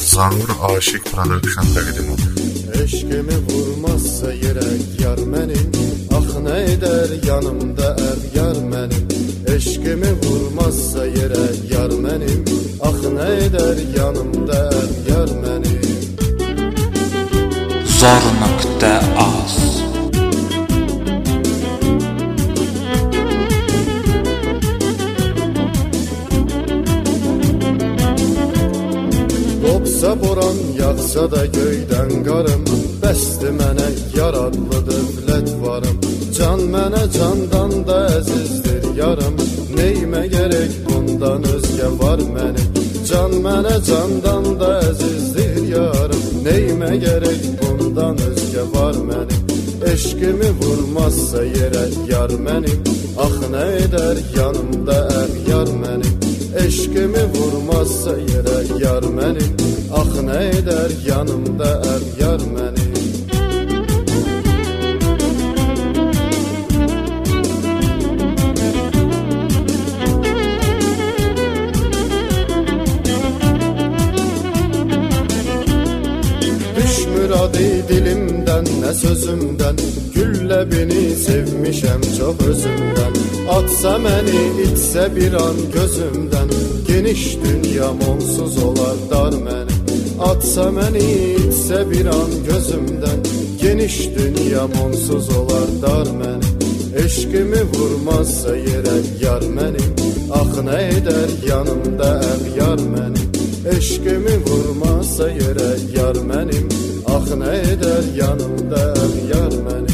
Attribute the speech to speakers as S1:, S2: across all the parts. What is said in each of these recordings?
S1: Zangur Aşık Production təqdim edir.
S2: Eşkimi vurmazsa yürek yar mənim, ah nə edər yanımda əv yar mənim. Eşkimi vurmazsa yürek yar mənim, ah nə edər yanımda əv yar mənim.
S3: Zor.az
S2: Qopsa boran, yağsa da göydən qarım, bəsdi mənə yar adlı dövlət varım. Can mənə candan da əzizdir yarım, neymə gerek bundan özgə var mənim. Can mənə candan da əzizdir yarım, neymə gerek bundan özgə var mənim. Eşkimi vurmazsa yerə yar mənim, ah nə edər yanımda əv yar mənim. Eşkimi vurmazsa yerə yar mənim, ah nə edər yanımda əv yar mənim. Düşmür adı dilimdən, nə sözümdən, güllə beni sevmişəm çox özümdən. Atsa məni, itsə bir an gözümdən, geniş dünyam onsuz olar dar mənim. Atsa məni, itsə bir an gözümdən, geniş dünyam onsuz olar dar mənim. Eşkimi vurmazsa yerə yar mənim, ah nə edər yanımda əv yar mənim. Eşkimi vurmazsa yerə yar mənim, ah nə edər yanımda əv yar mənim.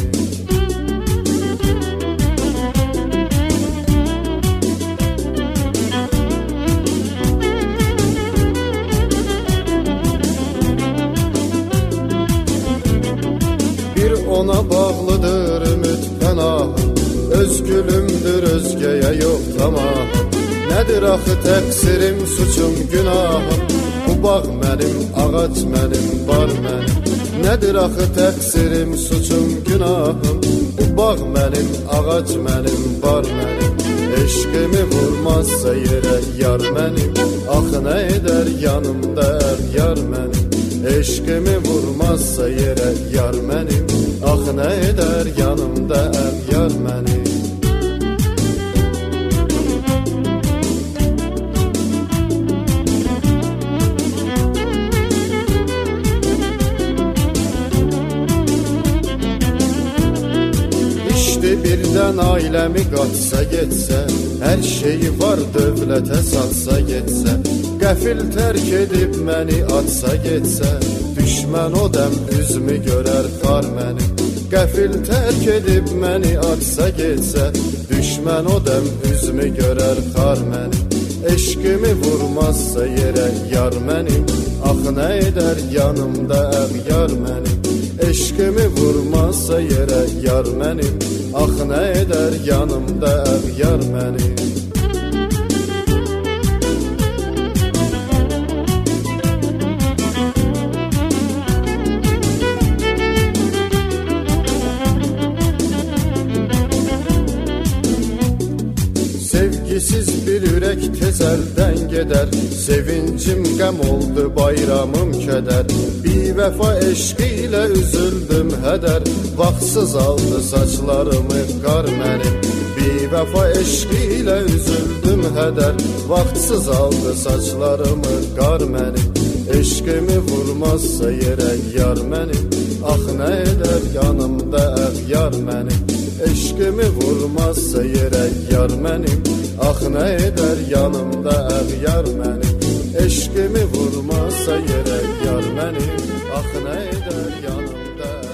S2: Ona bağlıdır ümid pənahım, öz gülümdür özgəyə yox tamahım. Nədir axı təqsirim, suçum, günahım, bu bağ mənim, ağac mənim, bar mənim. Nədir axı təqsirim, suçum, günahım, bu bağ mənim, ağac mənim, bar mənim. Eşkimi vurmazsa yerə yar mənim, ah nə edər yanımda əv yar mənim. Eşkimi vurmazsa yerə yar mənim, ah nə edər yanımda əv yar mənim. İşte birdən ailəmi qaçsa getsə, hər şeyi var dövlətə satsa getsə, qəfil tərk edib məni atsa getsə, düşmən o dəm üzümü görər xar mənim. Qəfil tərk edib məni atsa getsə, düşmən o dəm üzümü görər xar mənim. Eşkimi vurmazsa yerə yar mənim, ah nə edər yanımda əv yar mənim. Eşkimi vurmazsa yerə yar mənim, ah nə edər yanımda əv yar mənim. Sevgisiz bir ürək tez əldən gedər, sevincim qəm oldu, bayramım kədər. Bivəfa eşqi ilə üzüldüm hədər, vaxtsız aldı saçlarımı qar mənim. Bivəfa eşqi ilə üzüldüm hədər, vaxtsız aldı saçlarımı qar mənim. Eşkimi vurmazsa yerə yar mənim, ah nə edər yanımda əv yar mənim. Eşkimi vurmazsa yerə yar mənim, ah nə edər yanımda əv yar mənim. Eşkimi vurmazsa yerə yar mənim, ah nə edər yanımda əv